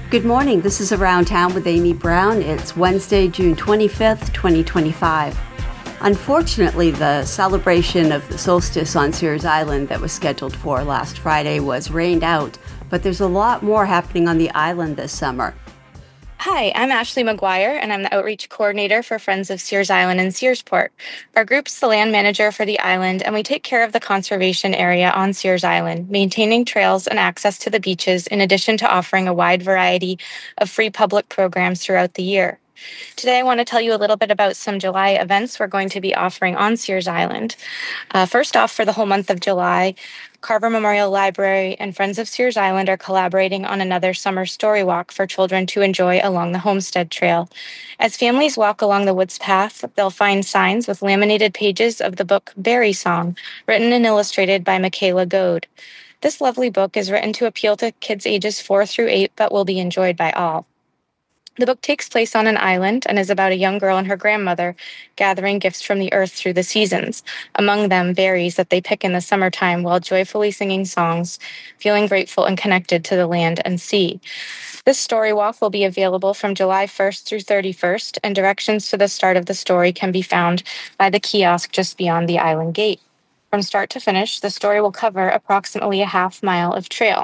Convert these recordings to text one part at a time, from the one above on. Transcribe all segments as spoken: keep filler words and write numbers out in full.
Good morning. This is Around Town with Amy Brown. It's Wednesday, June twenty-fifth, twenty twenty-five. Unfortunately, the celebration of the solstice on Sears Island that was scheduled for last Friday was rained out, but there's a lot more happening on the island this summer. Hi, I'm Ashley McGuire, and I'm the Outreach Coordinator for Friends of Sears Island and Searsport. Our group's the land manager for the island, and we take care of the conservation area on Sears Island, maintaining trails and access to the beaches, in addition to offering a wide variety of free public programs throughout the year. Today, I want to tell you a little bit about some July events we're going to be offering on Sears Island. Uh, first off, for the whole month of July, Carver Memorial Library and Friends of Sears Island are collaborating on another summer story walk for children to enjoy along the Homestead Trail. As families walk along the woods path, they'll find signs with laminated pages of the book Berry Song, written and illustrated by Michaela Goad. This lovely book is written to appeal to kids ages four through eight, but will be enjoyed by all. The book takes place on an island and is about a young girl and her grandmother gathering gifts from the earth through the seasons, among them berries that they pick in the summertime while joyfully singing songs, feeling grateful and connected to the land and sea. This story walk will be available from July first through thirty-first, and directions to the start of the story can be found by the kiosk just beyond the island gate. From start to finish, the story will cover approximately a half mile of trail.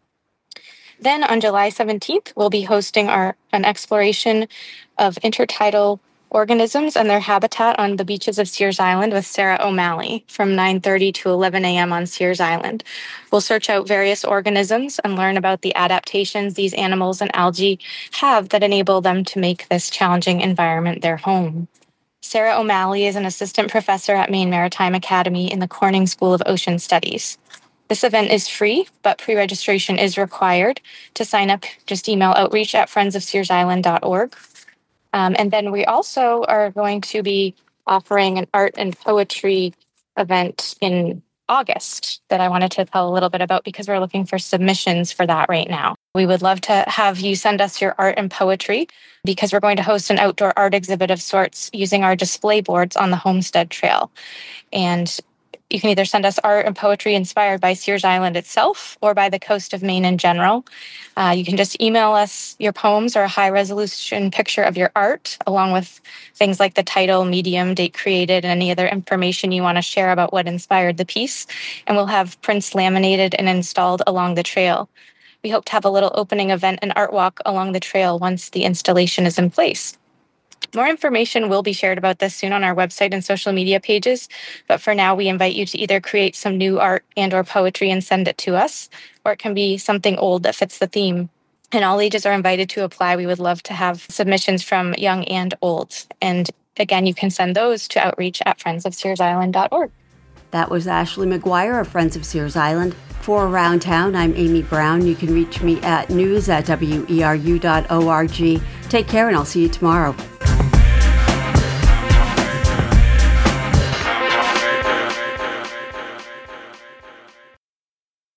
Then on July seventeenth, we'll be hosting our an exploration of intertidal organisms and their habitat on the beaches of Sears Island with Sarah O'Malley from nine thirty to eleven a.m. on Sears Island. We'll search out various organisms and learn about the adaptations these animals and algae have that enable them to make this challenging environment their home. Sarah O'Malley is an assistant professor at Maine Maritime Academy in the Corning School of Ocean Studies. This event is free, but pre-registration is required. To sign up, just email outreach at friends of sears island dot org. Um, and then we also are going to be offering an art and poetry event in August that I wanted to tell a little bit about because we're looking for submissions for that right now. We would love to have you send us your art and poetry because we're going to host an outdoor art exhibit of sorts using our display boards on the Homestead Trail. And you can either send us art and poetry inspired by Sears Island itself or by the coast of Maine in general. Uh, you can just email us your poems or a high-resolution picture of your art, along with things like the title, medium, date created, and any other information you want to share about what inspired the piece. And we'll have prints laminated and installed along the trail. We hope to have a little opening event and art walk along the trail once the installation is in place. More information will be shared about this soon on our website and social media pages, but for now we invite you to either create some new art and or poetry and send it to us, or it can be something old that fits the theme. And all ages are invited to apply. We would love to have submissions from young and old. And again, you can send those to outreach at friends of sears island dot org. That was Ashley McGuire of Friends of Sears Island. For Around Town, I'm Amy Brown. You can reach me at news at weru dot org. Take care, and I'll see you tomorrow.